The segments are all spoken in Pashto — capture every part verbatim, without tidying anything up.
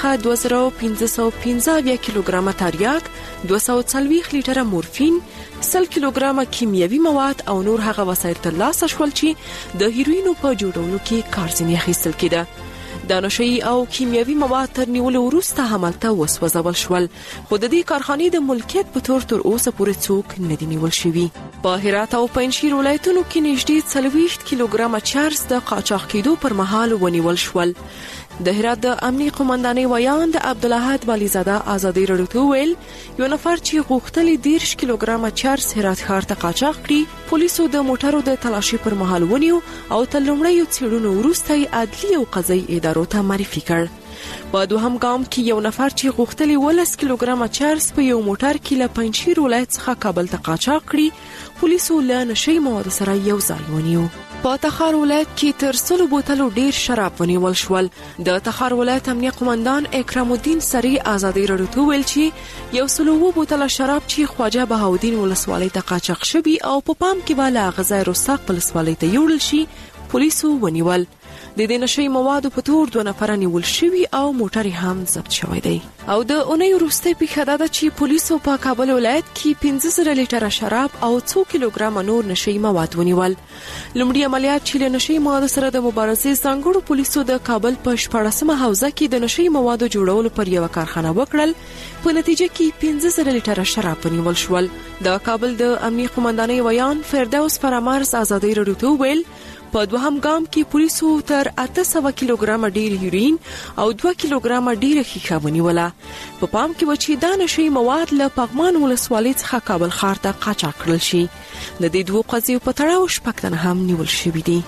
څخه دوه زره پنځه سوه پنځه اویا کیلوګرامه تریاک، دوه سوه څلوېښت لیټره مورفین، سل کیلوګرامه کیمیاوي مواد او نور هغه وسایل ترلاسه شول چې د هیروینو په جوړولو کې کار ځینې اخیستل کېده. دا نشئی او کیمیاوي مواد تر نیولو وروسته همالته وسوځول شول، خو د دې کارخانې د ملکیت په تور تر اوسه پورې څوک نه دي نیول شوي. په هرات او پنجشیر ولایتونو کې نږدې څلوېښت کیلوګرامه چرس د قاچاق کېدو پر مهال ونیول شول. د هرات د امنیه قومندانۍ ویان د عبدالاحد والیزاده ازادي راډیو ته ویل یو نفر چې غوښتل دېرش کیلوګرامه چرس هرات ښار ته قاچاق کړي، پولیسو د موټرو د تلاشي پر مهال ونیو او تر لومړیو څېړنو وروسته یې عدلي او قضایي ادارو ته معرفي کړ. په دوهم ګام کې یو نفر چې غوښتل ولس کیلوګرامه چرس په یو موټر کې له پنجشیر ولایت څخه کابل ته قاچاق کړي، پولیسو له نشئی موادو سره یو ځای ونیو. په تخار ولایت کې تر سلو بوتلو ډیر شراب ونیول شول. د تخار ولایت امنیه قومندان اکرام الدین سری ازادي راډیو ته ویل چې یو سلو و بوتله شراب چې خواجه بهاودین ولسوالۍ ته قاچاق شوي او په پام کې والا غزا رستاق ولسوالۍ ته یوړل شي، پولیسو ونیول. د دې نشئی موادو په تور دوه نفر نیول شوي او موټر هم ضبط شوی دی. او د اونۍ وروسته پیښه ده چې پولیسو په کابل ولایت کې پنځه زره لیټره شراب او څو کیلوګرامه نور نشئی مواد ونیول. لومړی عملیات چې له نشئی موادو سره د مبارزې ځانګړو پولیسو د کابل په شپاړسمه حوزه کې د نشئی موادو جوړولو پر یو کارخانه وکړل، په نتیجه کې پنځه زره لیټره شراب ونیول شول. د کابل د امنیه قومندانۍ ویان فردوس فرامرز ازادي راډیو ته ویل په دوهم ګام کې پولیسو تر اته سوه کیلوګرامه ډیر هیروین او دوه کیلوګرامه ډیره ښیښه ونیوله. په پام کې و چې دا نشئی مواد له پغمان ولسوالۍ څخه کابل ښار ته قاچاق کړل شي. د دې دوو قضیو په تړاو شپږ تنه هم نیول شوي دي.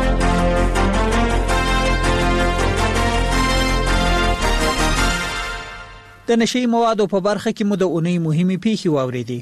د نشئی موادو په برخه کې مو د اونۍ مهمې پیښې واورېدې.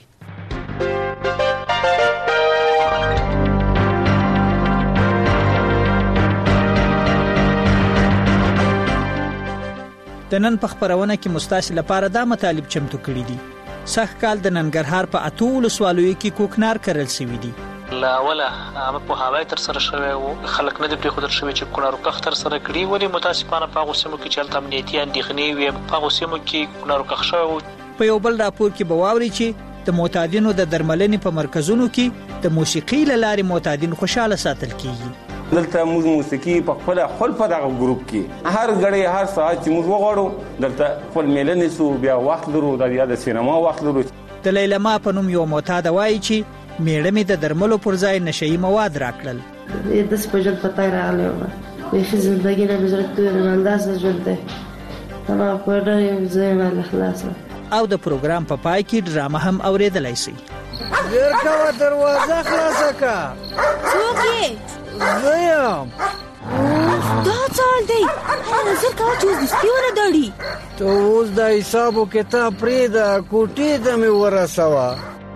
د نن په خبرونه کې مستاسي لپاره دا مطالب چمتو کړی دي. سخت کال د ننګرهار په اتو ولسوالیو کې کوکنار کرل شوی دي. لا ولا هم په هواي تر سره شوی او خلک نه د پری خودر شوی چې کونارو کخ تر سره کړی، ولی متاسفانه په غوسمو کې چلته امنیتي اندېښنې وي، په غوسمو کې کونارو کخ شوی. په یو بل راپور کې بواوري چې د معتادینو د درملنې په مرکزونو کې د موسیقي لارې معتادین خوشاله ساتل کیږي. دلته موږ موسیقي په خپل خپل په دغه ګروپ کې هر غړي هر ساعت چې موږ وغواړو دلته خپل میلنې سو بیا وخت لرو د یاد سینما وخت لرو. د لیلما په نوم یو معتاد وایي چې میړه می د درملو پر ځای نشئی مواد راکړل. د سپجل پتاي راغلی و په ژوندۍ نه مزرت نه انداز ژوند ده انا په دې ځای باندې خلاص. او د پروګرام په پای کې ډرامه هم اوریدلای شي. ورکوه دروازه خلاصه کا. څوک یې؟ زیم. دا څال دی. نظر کوه چې اوس د سپیونه دړي. ته اوس د حسابو کتاب پرېږده، کوټې ته مې ورسوه.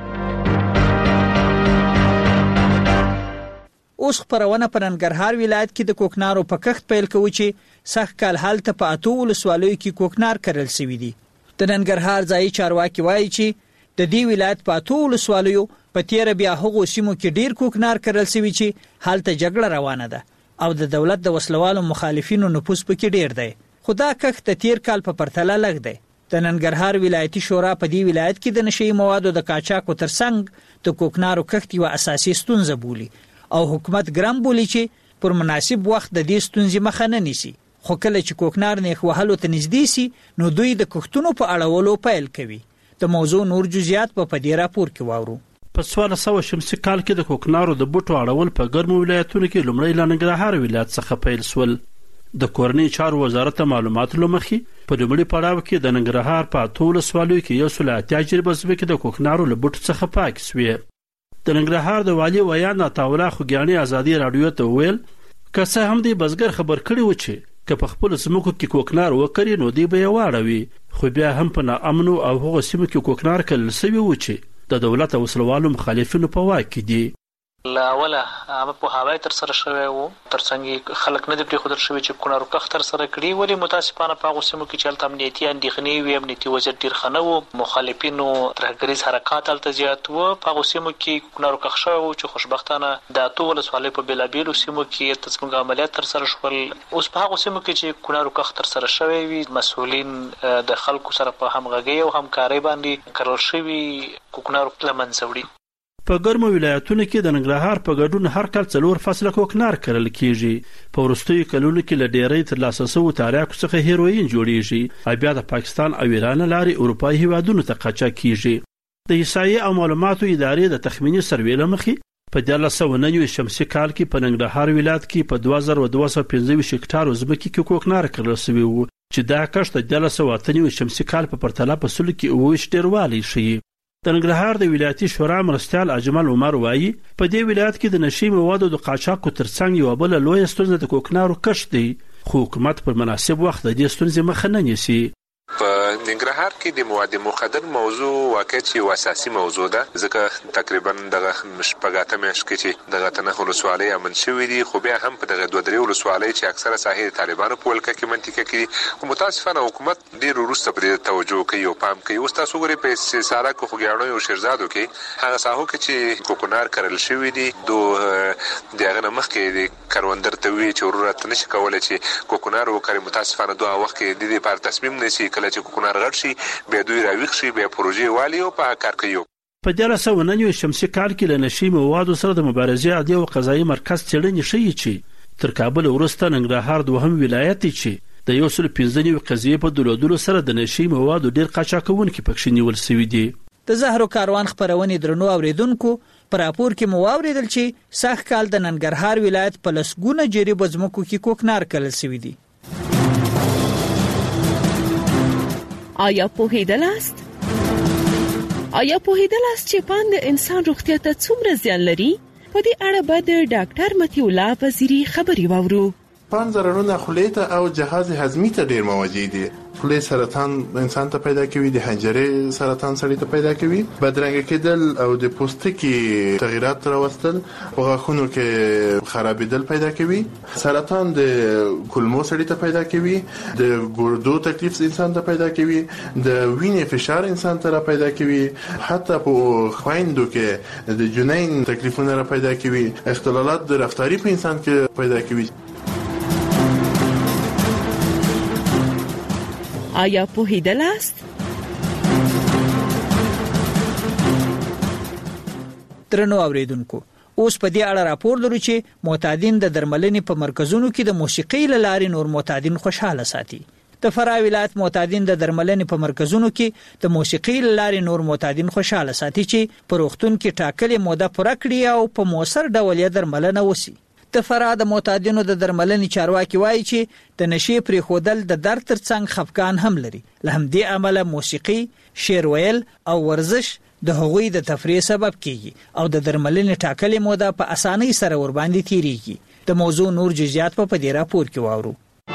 اوس خبرونه په ننګرهار ولایت کې د کوکنارو په کښت پیل کوي چې سخت کال هلته په اتو ولسوالیو کې کوکنار کرل شوي دي. د ننګرهار ځایي چارواکي وایي چې د دې ولایت په اتو ولسوالیو په تیره بیا هغو سیمو کې ډیر کوکنار کرل شوي چې هلته جګړه روانه ده او د دولت د وسلوالو مخالفینو نفوذ پکې ډیر دی. خو دا کښت د تیر کال په پرتله لږ دی. د ننګرهار ولایتي شورا په دې ولایت کې د نشئی موادو د قاچاقو ترڅنګ د کوکنارو کښت یوه اساسي ستونزه بولي او حکومت ګرم بولي چې پر مناسب وخت د دې ستونزې مخه نه نیسي. خو کله چې کوکنار نیخ وهلو ته نږدې سي نو دوی د کښتونو په اړولو پیل کوي. د موضوع نور جزئیات په دې راپور کې واورو. په څوارلس سوه شمسي کال کې د کوکنارو د بوټو اړول په ګرمو ولایتونو کې لومړی له ننګرهار ولایت څخه پیل سول. د کورنۍ چارو وزارت معلوماتو له مخې په لومړي پړاو کې د ننګرهار په اتو ولسوالیو کې یو سل اتیا جریبه ځمکې د کوکنارو له بوټو څخه پاکې سوې. د ننګرهار د والي ویان عطاالله خوږیاڼي ازادي راډیو ته وویل که څه هم دی بزګر خبر کړي و چې که په خپلو ځمکو کې کوکنار وکري نو دوی به یې واړوي، خو بیا هم په ناامنو او هغو سیمو کې کوکنار کرل سوي و چې د دولت او وسلوالو مخالفینو په واک کې دي. لا اوله هغه په هواي تر سره شوی وو ترڅنګ خلک نه د پری خودر شوی چې کونارو کخ تر سره کړی ولی متاسفانه په غوسمو کې چلته امنیتي اندېښنې وي امنیتي وزیر ډیر خنه وو مخالفینو ترهګریز حرکات الته زیات وو په غوسمو کې کونارو کخ شوی وو چې خوشبختانه د اته ولسوالۍ په بلابیلو سیمو کې تڅنګ عملیات تر سره شول اوس په غوسمو کې چې کونارو کخ تر سره شوی وي مسؤلین د خلکو سره په همغږي او همکاري باندې قرار شوی کونارو پلمن سوړي په ګرمو ولایتونو کې د ننګرهار په ګډون هر کال څلور فصله کوکنار کرل کیږي په وروستیو کلونو کې له ډېرۍ ترلاسه شویو تاریاکو څخه هیروین جوړیږي او بیا د پاکستان او ایران لارې اروپایي هیوادونو ته قاچاق کیږي د احصایې او معلوماتو ادارې د تخمیني سروې له مخې په دیارلس سوه نهه نوي شمسي کال کې په ننګرهار ولایت کې په دوه زره دوه سوه پنځه ویشت هکټارو ځمکې کې کوکنار کرل شوی و چې دا کښت د دیارلس سوه اته نوي شمسي کال په پرتله په سلو کې اوه ویشت ډېروالی ښیي د ننګرهار د ولایتي شورا مرستیال اجمل عمر وایي په دې ولایت کې د نشي موادو د قاچاقو ترڅنګ یوه بله لویه ستونزه د کوکنارو کښت دی خو حکومت پر مناسب وخت د دې ستونزې مخه نه نیسي په ننګرهار کې د مواد مخدر موضوع واقع چې یو اساسي موضوع ده ځکه تقریبا دغه شپږاته میاشت کې چې دغه تنه ولسوالۍ امن شوې دي خو بیا هم په دغه دوه درې ولسوالۍ چې اکثره ساحې طالبانو په ولکه کې منطقه کې خو متاسفانه حکومت ډېر وروسته پرې توجه کوي او پام کوي اوس تاسو ګورئ په سارا کو خوګیاڼو او شیرزادو کې هغه ساحو کې چې کوکنار کرل شوی دي دو دغه نه مخکې د کروندګر ته وی چې ضرورت نشي کولای چې کوکنار وکړي متاسفانه دوه وخت کې د دې پر تصمیم نشي کله چې کوکنار غټ شي بیا دوی راویښ شي بیا پروژې والي او په کار کوي په دیارلس سوه نهه نوي شمسي کال کې له نشي موادو سره د مبارزې عادي او قضایي مرکز څېړنې ښیي چې تر کابل وروسته ننګرهار دوهم ولایت دی چې د یو سل پنځه نوي قضیې په درلودلو سره د نشي موادو ډېر قاچاقونکي پکښې نیول سوي دي د زهرو کاروان خپرونې درنو اوریدونکو په راپور کې مو واورېدل چې سږ کال د ننګرهار ولایت په لسګونه جریبه ځمکو کې کوکنار کرل سوي دي آیا پوهیدلاست؟ آیا پوهیدلاست چې پان د انسان روغتیا ته څومره زیان لري؟ په دې اړه به د ډاکټر متي الله وزیری خبري واورو. پان ضررونه خولې ته او جهاز هضمي ته ډیر موجي دي. خولې سرطان انسان ته پیدا کوي، د حنجرې سرطان سړی ته پیدا کوي، بدرنګ کېدل او د پوستکي تغیرات راوستل، په غاښونو کې خرابېدل پیدا کوي، سرطان د کولمو سړی ته پیدا کوي، د ګردو تکلیف انسان ته پیدا کوي، د وینې فشار انسان ته را پیدا کوي، حتی په خویندو کې د جنین تکلیفونه را پیدا کوي، اختلالات د رفتاری په انسان کې پیدا کوي. آیا پوهیدلاست؟ درنو اوریدونکو، اوس په دې اړه راپور لرو چې معتادین د درملنې په مرکزونو کې د موسیقۍ له لارې نور معتادین خوشاله ساتي. د فراه ولایت معتادین د درملنې په مرکزونو کې د موسیقۍ له لارې نور معتادین خوشاله ساتي چې په روغتون کې ټاکلې موده پوره کړي او په موثر ډول یې درملنه وشي. د فراه د معتادینو د درملنې چارواکي وایي چې د نشې پرېښودل د درد ترڅنګ خفګان هم لري. له همدې امله موسیقي، شعر ویل او ورزش د هغوی د تفریح سبب کیږي او د درملنې ټاکلې موده په اسانۍ سره ورباندې تیریږي. د موضوع نور جزئیات په دې راپور کې واورو.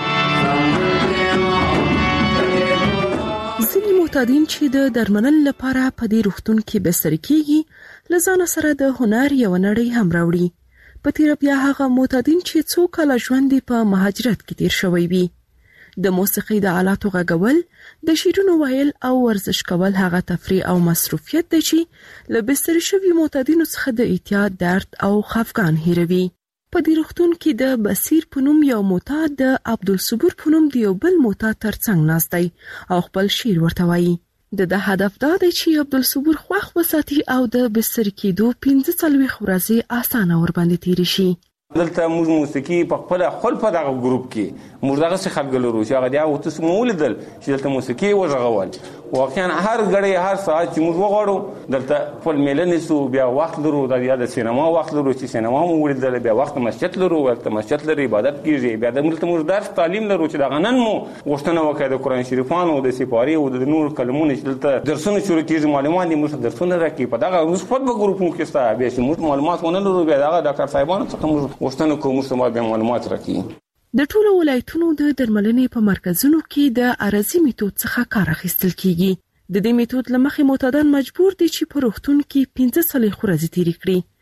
ځینې معتادین چې د درملنې لپاره په دې روغتون کې بستر کیږي، له ځان سره د هنر یو نړۍ هم راوړي. په تیر بیا هغه معتادین چې څو کاله ژوند په مهاجرت کې تیر شوی وي، د موسیقۍ د آلاتو غږول، د شعرونو ویل او ورزش کول هغه تفریح او مصروفیت دی چې له بستر شوي معتادینو څخه د اعتیاد، درد او خفګان هیروي. په دې روغتون کې د بصیر په نوم یو معتاد د عبدالصبور په نوم د یو بل معتاد ترڅنګ ناست دی او خپل شعر ورته وایي. د ده هدف دا دی چې عبدالصبور خوښ وساتي او د بستر کېدو پنځه څلوېښت ورځې اسانه ورباندې تېرې شي. دلته موږ موسیقي په خپل خپل په دغه ګروپ کې موږ دغه څه خلک لرو چې هغه د اوتس مولیدل چې دلته موسیقي وژغول واقعا هر غړي هر ساعت چې موږ وغواړو دلته خپل میله نیسو، بیا وخت لرو د یا د سینما وخت لرو چې سینما مو ولیدل، بیا وخت مسجد لرو، وخت مسجد لري عبادت کیږي، بیا د ملت موږ درس تعلیم لرو چې دغه نن مو غوښتنه وکړه د قرآن شریفانو د سپارې او د نور کلمونو چې دلته درسونه شروع کیږي، معلومات دي موږ درسونه راکې په دغه موږ خپل په ګروپونو کې ستا بیا چې موږ معلومات ونه لرو، بیا دغه ډاکټر صاحبانو څخه موږ غوښتنه کوو موږ به معلومات راکړي. د ټولو ولایتونو د درملنې په مرکزونو کې د عرضي میتود څخه کار اخیستل کیږي. د دې میتود له مخې معتادان مجبور دي چې په روغتون کې پنځه څلوېښت ورځې تېرې کړي.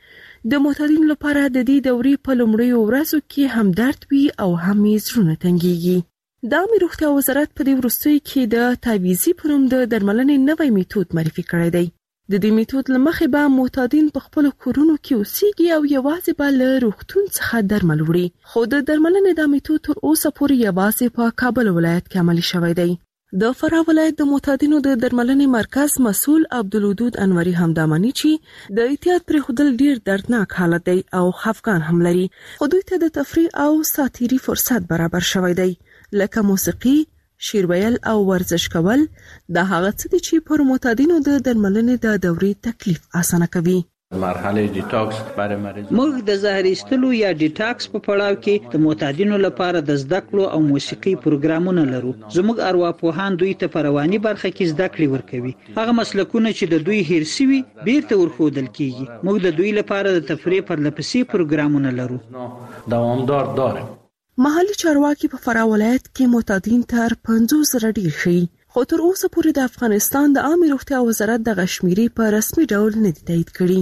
د معتادینو لپاره د دې دورې په لومړیو ورځو کې هم درد وي او هم یې زړونه تنګېږي. د عامه روغتیا وزارت په دې وروستیو کې د تعویضي په نوم د درملنې نوی میتود معرفي کړی دی. د دې میتود له مخې به معتادین په خپل کورونو کې اوسېږي او یوازې به له روغتون څخه درمل وړي. خو د درملنې دا میتود تر اوسه پورې یوازې په کابل ولایت کې عملي شوی دی. د فراه ولایت د معتادینو د درملنې مرکز مسؤل عبدالودود انوري همدامني چې د احتیاط پرېښودل ډیر دردناک حالت دی او خفګان هم لري، خو دوی ته د تفریح او ساتیري فرصت برابر شوی دی، لکه موسیقي، شعر ویل او ورزش کول. دا هغه څه دي چې پر معتادینو د درملنې د دورې تکلیف اسانه کوي. مرحله ډیټاکس برای مریض موږ د زهر ایستلو یا ډیټاکس په پړاو کې د معتادینو لپاره د زده کړو او موسیقي پروګرامونه لرو. زموږ ارواپوهان دوی ته په رواني برخه کې زده کړې ورکوي. هغه مسلکونه چې د دوی هیر سوي بیرته ورښودل کیږي. موږ د دوی لپاره د تفریح پرلپسې پروګرامونه لرو. دوامدار داریم. محلي چارواکي په فراه ولایت کې معتادین تر پنځوس زره ډیر شي، خو تر اوسه پورې د افغانستان د عامه روغتیا وزارت د غشمیري په رسمي ډول نه دی تایید کړی.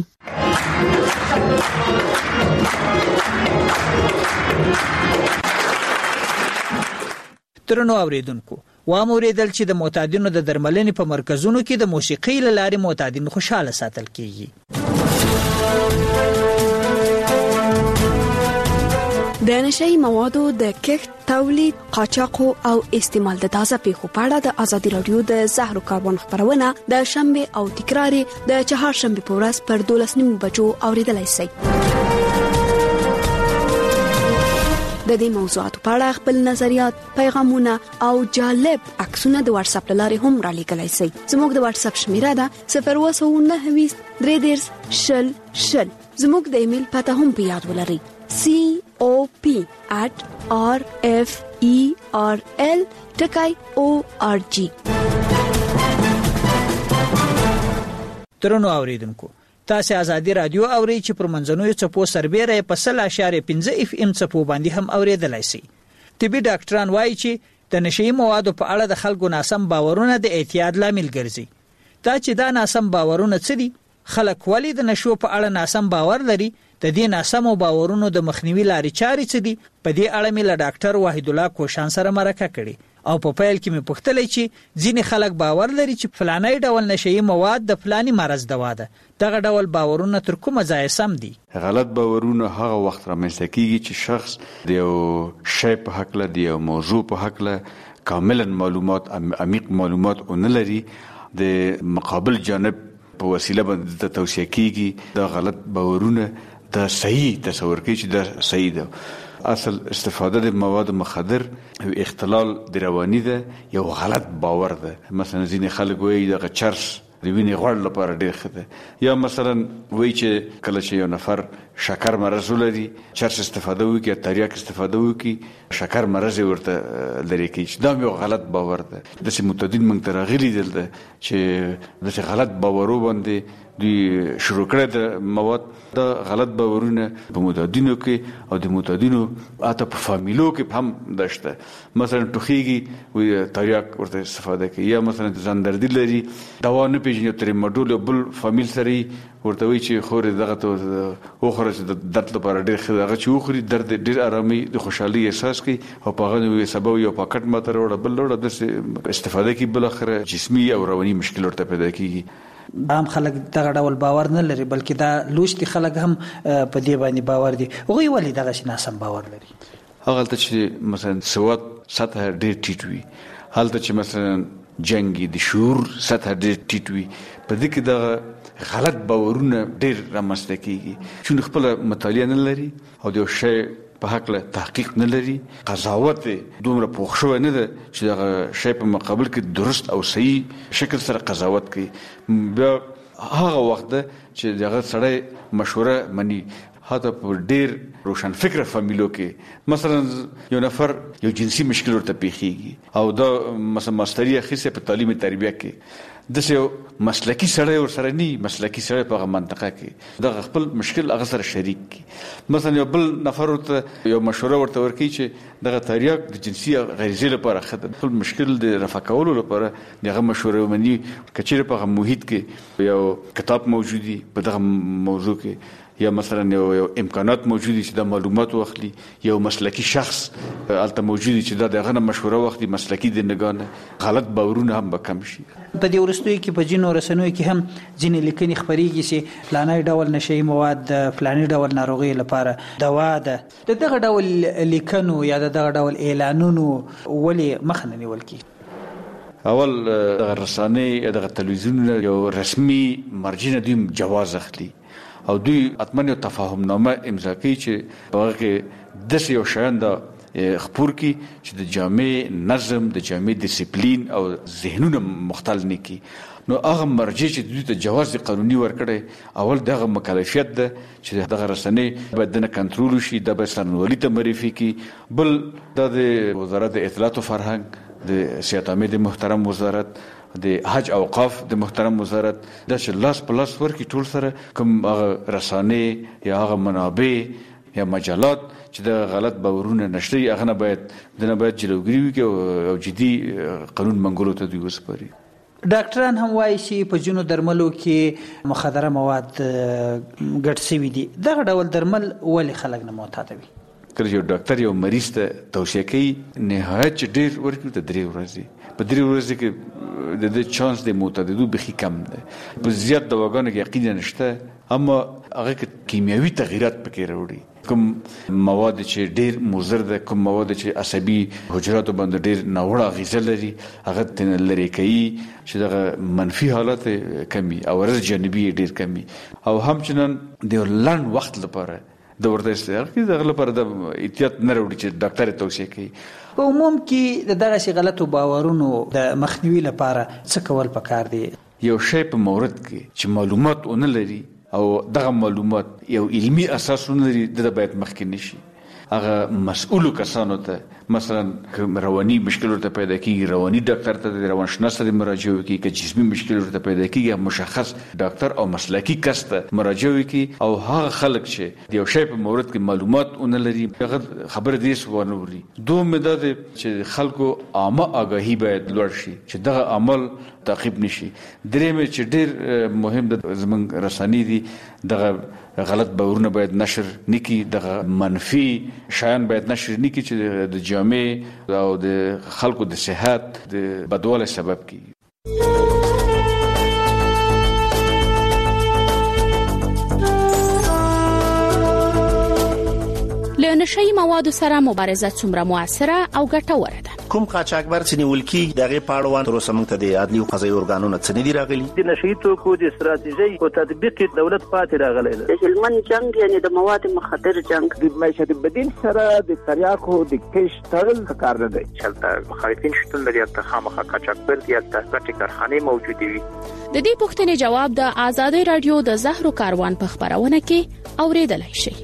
ترنو اوریدونکو، وام اوریدل چې د معتادینو د درملنې په مرکزونو کې د موسیقي له لارې معتادین خوشاله ساتل کیږي. د نشئی موادو د کښت، تولید، قاچاق او استعمال د تازه پیښو په اړه د ازادي رادیو د زهرو کاربن خبرونه د شنبه او تکرار د چهارشنبه په ورځ پر دولس نیمو بجو اوریدلای شئ. د دې موضوعاتو په اړه خپل نظریات، پیغامونه او جالب عکسونه د واتس اپ لارې هم را لېږلای شئ. زموږ د واتس اپ شمیره ده صفر اووه سوه نهه ویشت درې دېرش شل شل. زموږ د ایمیل پته هم په یاد ولرئ: C O P at R F E R L ټکای O R G. ترنو اوریدونکو، تاسو ازادي رادیو اورئ چې پر منځنوي چپو سربېره په سل اشاریه پنځه اف ام چپو باندې هم اوریدلای شئ. طبي ډاکټران وایي چې د نشئی موادو په اړه د خلکو ناسم باورونه د اعتیاد لامل ګرځي. دا چې دا ناسم باورونه څه دي؟ خلک ولې د نشو په اړه ناسم باور لري؟ د دې ناسمو باورونو د مخنیوي لارې چارې څه دي؟ په دې اړه مې له ډاکټر وحید الله کوشان سره مرکه کړې او په پیل کې مې پوښتلې چې ځینې خلک باور لري چې فلاني ډول نشئی مواد د فلاني مرض دوا ده. دغه ډول باورونه تر کومه ځایه سم دي؟ غلط باورونه هغه وخت رامنځته کیږي چې شخص د یو شی په حق له د یو موضوع په حق له کاملا معلومات عمیق معلومات ونه لري، د مقابل جانب په وسیله باندې د توصیه کیږي. دا غلط باورونه دا صحیح تصور کوي چې دا صحیح ده. اصل استفاده د مواد مخدر او اختلال د رواني ده یو غلط باور ده. مثلا ځینې خلک وایي دغه چرس د وینې غوړ لپاره ډېر ښه ده، یا مثلا وایي چې کله چې یو نفر شکر مرض ولري چرس استفاده وکړي، تریاک استفاده وکړي، شکر مرض ورته لري کیږي. دا یو غلط باور ده. داسې معتادین موږ ته راغلي دي چې داسې غلط باورو باندې دوی شروع کړی د مواد. دا غلط باورونه په معتادینو کې او د معتادینو حتی په فامیلو کې هم دشته. مثلا ټوخیږي وي تریاک ورته استفاده کوي، یا مثلا ځان دردي لري دوا نه پیژني ترې مډول بل فامیل سره ورته وی چې خوري دغه ته اوخره چې د درد لپاره ډېر ښه دغه چې وخوري درد ډېر آرامي د خوشحالي احساس کوي او په هغه نوې سبب یو پاکټ ماته راوړه بل راوړه داسې استفاده کوي، بل اخره جسمي او رواني مشکل ورته پیدا کیږي. عام خلک دغه ډول باور نه لري، بلکې دا لوستي خلک هم په دې باندې باور دي. هغوی ولې دغه شي ناسم باور لري؟ هغه ته چې مثلا سواد سطح ډېر ټیټ وي، هلته چې مثلا جنګي د شعور سطح ډېر ټیټ وي، په دې کې دغه غلط باورونه ډېر رامنځته کیږي. چې خپل مطالعه نه لري او د یو شی په حق له تحقیق نه لري، قضاوت دومره پوښ شوی نه ده چې دغه شی په مقابل کې درست او صحیح شکل سره قضاوت کوي. بیا هغه وخت ده چې دغه سړی مشوره مني. حتی په ډېر روشن فکر فامیلو کې مثلا یو نفر یو جنسي مشکل ورته پیښیږي او دا مثلا ماستري اخیسته په تعلیم تربیه کې، داسې یو مسلکي سړی ورسره نه وي، مسلکي سړی په هغه منطقه کې دغه خپل مشکل هغه سره شریک کړي. مثلا یو بل نفر ورته یو مشوره ورته ورکوي چې دغه تریاک د جنسي غریزې لپاره ښه ده، خپل مشکل د رفع کولو لپاره دغه مشوره ومني. که چېرې په هغه محیط کې یو کتاب موجود وي په دغه موضوع کې، یا مثلا یو امکانات موجودي چې د معلومات واخلي، یو مسلکی شخص الته موجودي چې د دغه مشوره واخلي، مسلکی د نگانه غلط باورونه هم به کم شي. په دې ورستوي کې په جنو رسنوي کې هم ځینې لیکنې خبريږي چې فلاني ډول نشي مواد د فلاني ډول ناروغي لپاره دوا ده. دغه ډول لیکنو یا دغه ډول اعلانونو ولې مخنه نیول کی؟ اول د رسانې د تلویزیون یو رسمي مرجع دوی جواز اخلي او دوی اتمن یو تفاهم نامه امضا کوي چې هغه کې د یو شان د خبر کی چې د جامع نظم، د جامع ډیسپلین او ذهنونه مختل نه کی. نو هغه مرجع چې دوی ته جواز قانوني ورکړي، اول دغه مکلفیت ده چې دغه رسنې باید د کنټرول شي، د بسنولي ته معرفي کی. بل د وزارت اطلاعات او فرهنګ، د سیاحت د محترم وزارت، د حج اوقاف د محترم وزارت د شلاس پلاس ورکی ټول سره کوم هغه رسانې یا هغه منابع یا مجلات چې د غلط باورونه نشري هغه نه باید د نه باید جلوګیری وکړي او جدي قانون منګولو ته دوی وسپاري. ډاکټران هم وایي چې په جنو درملو کې مخدره مواد ګډ شوي دي. دغه ډول درمل ولې خلک نه معتادوي؟ کله یو ډاکټر یو مریض ته توصیه کوي نهایت ډیر ورکړي ته درې ورځې، په درې ورځې کې د دې چانس د معتادېدو بخي کم ده. په زیات دواګانو کې یقین نشته، اما هغه کې کیمیاوي تغییرات پکې راوړي. کوم مواد چې ډیر مضر ده، کوم مواد چې عصبي حجراتو باندې ډیر ناوړه اغیزه لري، هغه تن لري کوي چې دغه منفي حالات کمی او ورځ جانبي ډیر کمی. او همچنان د لنډ وخت لپاره د ورته استعمال کې دغه لپاره د احتیاط نه وروړي چې ډاکټر توصیه کوي. په عموم کې د دغه غلطو باورونو د مخنیوي لپاره څه کول پکار دي؟ یو شی په مورد کې چې معلومات ونه لري او دغه معلومات یو علمی اساس ونه لري، د باید مخکې نشي. هغه مسؤلو کسانو ته مثلا رواني مشکل ورته پیدا کیږي، رواني ډاکټر ته د روانشناس ته مراجعه وکړي. که جسمي مشکل ورته پیدا کیږي، مشخص ډاکټر او مسلکی کس ته مراجعه وکړي. او هغه خلک چې یو شی په مورد کې معلومات ونه لري هغه خبر دې سوونه وري. دوه مدد چې خلکو عامه آگاهی باید لوړ شي چې دغه عمل تعقیب نشي. درې مې چې ډیر مهم د زمنګ رساني دي، دغه غلط باورونه باید نشر نکي، دغه منفي شایان باید نشر نکي چې د جامع او د خلکو د صحت د بدواله سبب کیږي. له نشئی موادو سره مبارزه څومره موثره او ګټوره ده؟ کوم قاچاقبر چې نیول کیږي دغه پاړوان تر اوسه موږ ته د عدلي او قضایي ارګانونو څخه نه دی راغلي. د نشئی توکو د استراتیژي او تطبیق دولت پاتې راغلی دی. د هلمند جنگ یعنی د مواد مخدر جنگ، د معیشت بدیل سره د تریاکو د کش تړل کار نه دی. چلته مخالفین شتون لري، ته خامخا قاچاقبر دی، ته ګټې کارخانې موجودې وي. د دې پوښتنې جواب د آزادۍ رادیو د زهرو کاروان په خبرونه کې اوریدلای شئ.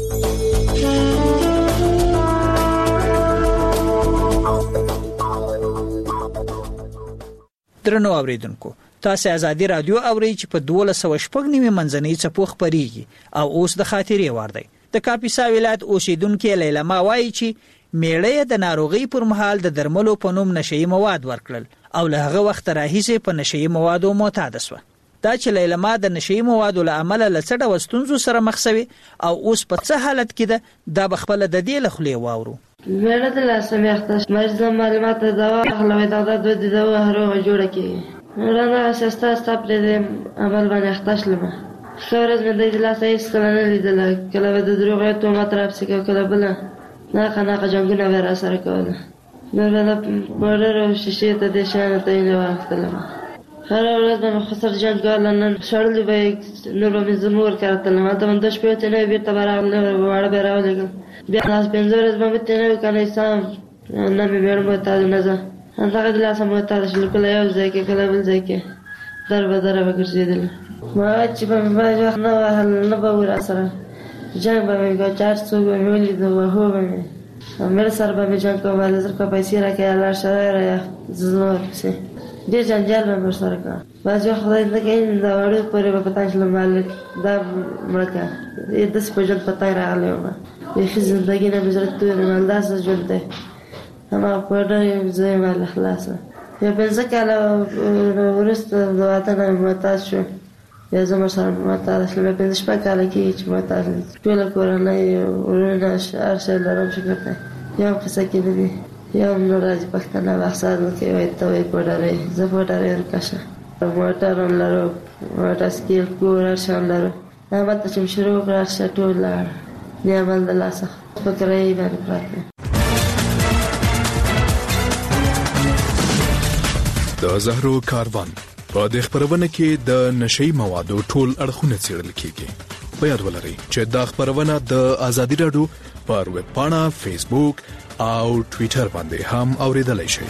درنو اوریدونکو، تاسو آزادي رادیو اورئ چې په دوله سو شپږ نیمه منځنۍ څپو خبريږي او اوس د خاطرې وار دی. د کاپیسا ولایت اوسیدونکو لیلما وایي چې میړه د ناروغي پر مهال د درملو په نوم نشئی مواد ورکړل او له هغه وخت راهیسې په نشئی موادو معتاد شو. دا چې لیلما د نشئی موادو له عمله لڅډه وستونزو سره مخ شوی او اوس په څه حالت کې ده، دا بخپله د دې لخلې واورو. میړه د لاسه میختش مرزه معلومات دوا اخلوي دا د دوه دوا هروه جوړه کی رانا اساستا ستاپ دې عمل باندې اختش لمه خبرز مې د لاسه هیڅ کله نه لیدل، کله د دروغه ته مطرب سکه کله بل نه کنه جنگونه ورا سره کوله. نو دا بورر او شیشه ته د شان ته نه وختلم. هر ورځ مې خسر جنگال نن شړل به نور به زمور کړتل ما ته د شپې ته نه بیرته راغله وړ به راولګل بیا ناس پنځورز باندې ته نه کنه سام نه مې ورمه ته نه ځه هغه د لاسه مو ته شل کله یو ځای کې کله بل ځای کې در به در به ګرځیدل. ما چې په ما نه وهل نه به ور سره جنگ به مې چار څو به ولې د وهو به مې سره به جنگ کوله زر کو پیسې راکې الله شاعر یا زنور سي دې جنجال به مر سره کا باز خدای دې کې دا وړو پرې په پتا شل مالک دا مړکا دې د سپجل پتا راغلی و په زندګی نه بزرت ته نه انداز ژوند ده اما په دې ځای مال خلاص یا په ځکه له ورسته د وطن متاز شو یا زما سره معتاد شوم. پنځه شپږ کاله کېږي چې معتاد یم. ټوله کورنۍ ورونه هر شی لرم شکر دی. یو هم قصه کې نه دي. یو هم نه راځي پښتانه مقصد وکړي وایي ته وایي پوډرې زه پوډرې ورکشه موټر هم لرو موټر سکیل کور هر شی هم لرو. هملته چې مې شروع وکړه هر شی ټول لاړ د عمل د لاسه په کرایې باندې پراته یم. د زهرو کاروان په دې خبرونه کې د نشئی موادو ټول اړخونه څېړل کیږي. په یاد ولرئ چې دا خبرونه د ازادي رادیو پر ویب پاڼه، فیسبوک او ټوئیټر باندې هم اوریدلای شئ.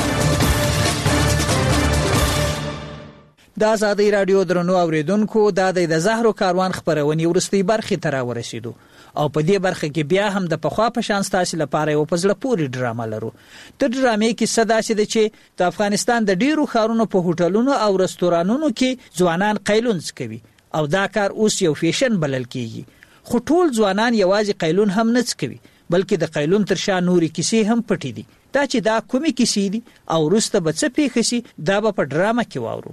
د ازادي رادیو درنو اوریدونکو دا د زهرو کاروان خبرونه ورستي برخه تر ورسېدو او په دې برخه کې بیا هم د پخوا په شان ستاسو لپاره یو پزړه پوری ډرامه لرو. د ډرامې کې صدا سي د چې د افغانستان د ډیرو خارونو په هوټلونو او رستورانونو کې ځوانان قیلونز کوي او دا کار اوس یو فیشن بلل کیږي. خو ټول ځوانان یوازې قیلون هم نه کوي بلکې د قیلون تر شا نوري کیسې هم پټې دي. دا چې دا کومې کیسې دي او وروسته به څه پیښ شي دا به په ډرامه کې واورو.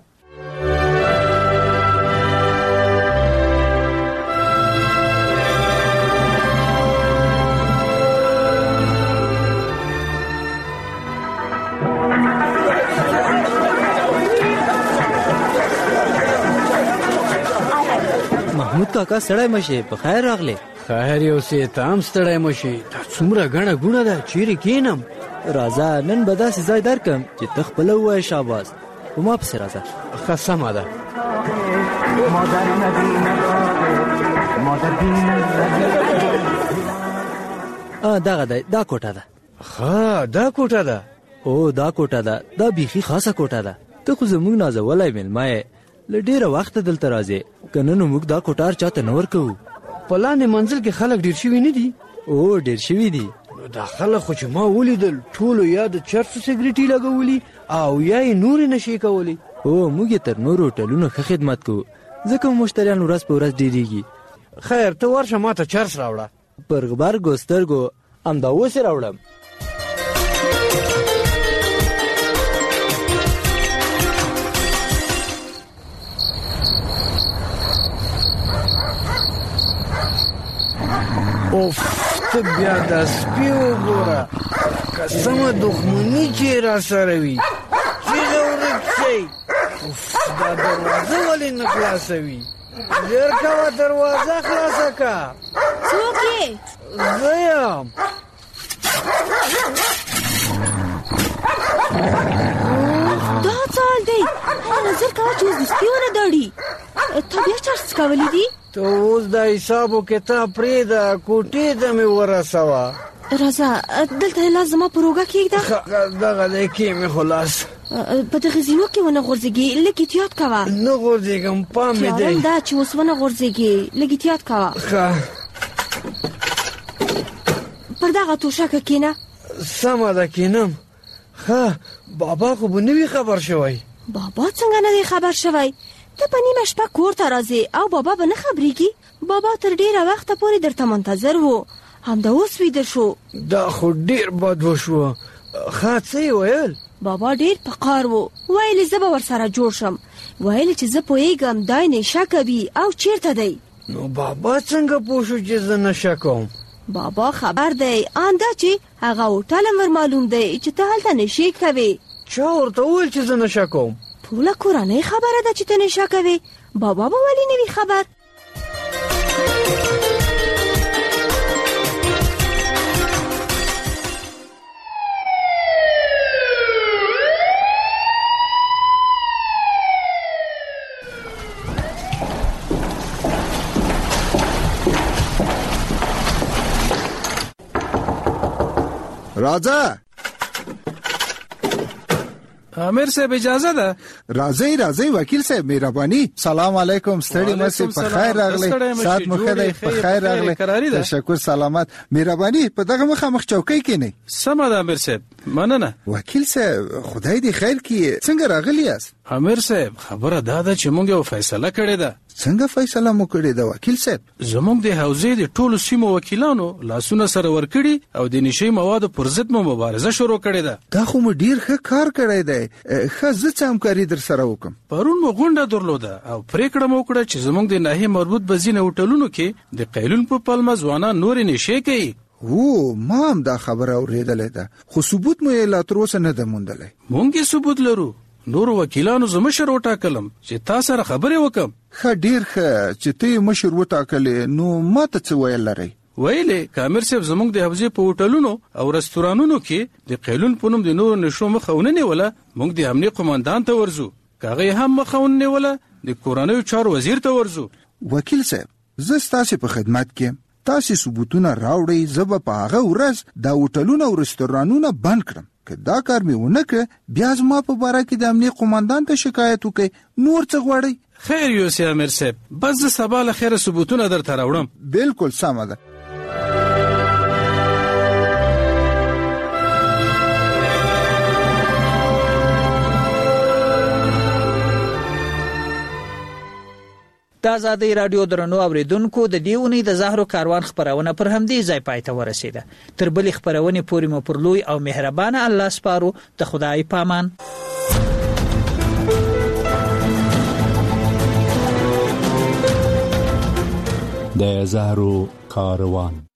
محمود کاکا سړی مشه په خیر راغله. خیر یو سه تام ستړی مشه. دا څومره غړه غونه ده چیرې کینم. راځه نن به داسې ځای درکم چې تخپل وای شاباس و ما پسې راځه. خصمه ده ا دغه ده دا کوټه ده. ها دا کوټه ده. او دا کوټه ده. دا بيخي خاصه کوټه ده. ته خو زموږ نازولای ملمای لډیره وخت دلته راځي کنه نو موږ دا کوټار چاته نور کوو. پلان منزل کې خلک ډیر شوی نه دي. او ډیر شوی دي. دا خلک خو چې ما ولیدل ټولو یا د چرسو سیګریټي لګولي او یا یې نور نشي کولی. او موږ تر نورو هوټلونو ښه خدمت کوو ځکه مشتریان ورځ په ورځ ډیریږي. خیر ته ورشه ماته چرس راوړه. پر غبر ګوسترګو امدا اوس راوړم. اوف ته بیا د سپي وګوره قسمه دښمني چې را سره وي چې ورک شي. اوف دا دروازه ولې نه خلاصوي؟ ژر کوه دروازه خلاصه که. څوک یې؟ زه یم. دا څه حال دی؟ ژر کوه چې اوس د سپي ونه داړي. تا بیا چرس کولی دي؟ ته اوس د حساب و کتاب پرېږده کوټې ته مې ورسوه. راځه دلته لاس زما په روږه کېږده. دغه دی کې مې خو لاس په دغه زینو کې ونه غورځېږي. لږ احتیاط کوه. نه غورځېږم پام مې دی. خیال دا چې اوس ونه غورځېږي لږ احتیاط کوه. ښه پر دغه توشکه کېنه. سمه ده کېنم. ښه بابا خو به نه وي خبر شوی. بابا څنګه نه دی خبر شوی؟ ته په نیمه شپه کور ته راځې او بابا به نه خبرېږي. بابا تر ډېره وخته پورې درته منتظر و همدا اوس ویده شو. دا خو ډېر بد وشوه. ښه څه یې ویل؟ بابا ډېر په قار و. ویلې زه به ورسره جوړ شم. ویلې چې زه پوهېږم دی نشه کوي او چېرته دی. نو بابا څنګه پوه شو چې زه نشه کوم؟ بابا خبر دی ان دا چې هغه هوټل هم ور معلوم دی چې ته هلته نشې کوې. چا ورته وویل چې زه نشه کوم؟ ټوله کورنۍ خبره ده چې ته نشه کوې. بابا به ولې نه وي خبر؟ راځه امیر صاحب اجازه ده. راځي راځي وکیل صاحب مهرباني. سلام علیکم ستړي مشه په خیر راغلی. سات مو خدای په خیر راغلی. تشکر سلامت مهرباني. په دغه مخامخ چوکۍ کې نه. سمه ده امیر صاحب مننه. وکیل صاحب خدای دې خیر کړي. څنګه راغلی یاست؟ امیر صاحب خبره دا ده چې موږ یو فیصله کړې ده. څنګه فیصله مو کړې ده وکیل صاحب؟ زموږ د حوزې د ټولو سیمو وکیلانو لاسونه سره ورکړي او د نشي موادو پر ضد مو مبارزه شروع کړې ده. دا خو مو ډیر ښه کار کړی دی. ښه زه څه همکاري در سره وکم. پرون مو غونډه درلوده او پریکړه مو وکړه چې زموږ د ناحیې مربوط بزینه هوټلونو کې د قیلون په پلمه ځوانان نور نشي کوي. او ما هم دا خبره اورېدلې ده خو ثبوت مو یې لا تر اوسه نه ده موندلی. مونږ یې ثبوت لرو. نور وکیلانو زه مشر وټاکلم چې تا سره خبرې وکم. ښه ډیر ښه چې ته مشر وټاکلې نو ما ته څه ویل لرئ؟ ویلې کامر صاحب زموږ د حوزې په هوټلونو او رستورانونو کې د قیلون په نوم د نورو نشو مخه ونه نیوله. موږ د امنیه قومندان ته ورځو کاغه هم مخه ونه نیوله د کورنیو چارو وزیر ته ورځو. وکیل صاحب زه ستاسو په خدمت کې تاسو ثبوتونه راوړئ. زه به په هغه ورځ دا هوټلونه او رستورانونه بند کړم. که دا کار مې ونه کړ بیا زما په باره کې د امنیه قومندان ته شکایت وکړئ. نور څه غواړئ؟ خیر یوسف امیر صاحب بس زه سبا له خیره ثبوتونه درته راوړم. بالکل سمه ده. د آزادۍ رادیو درنو اوریدونکو د دې اونۍ د زهرو کاروان خبرونه پر همدې ځای پای ته ورسیده. تر بلې خبرونې پورې مو پر لوی او مهربانه الله سپارو. د خدای پامان. د زهرو کاروان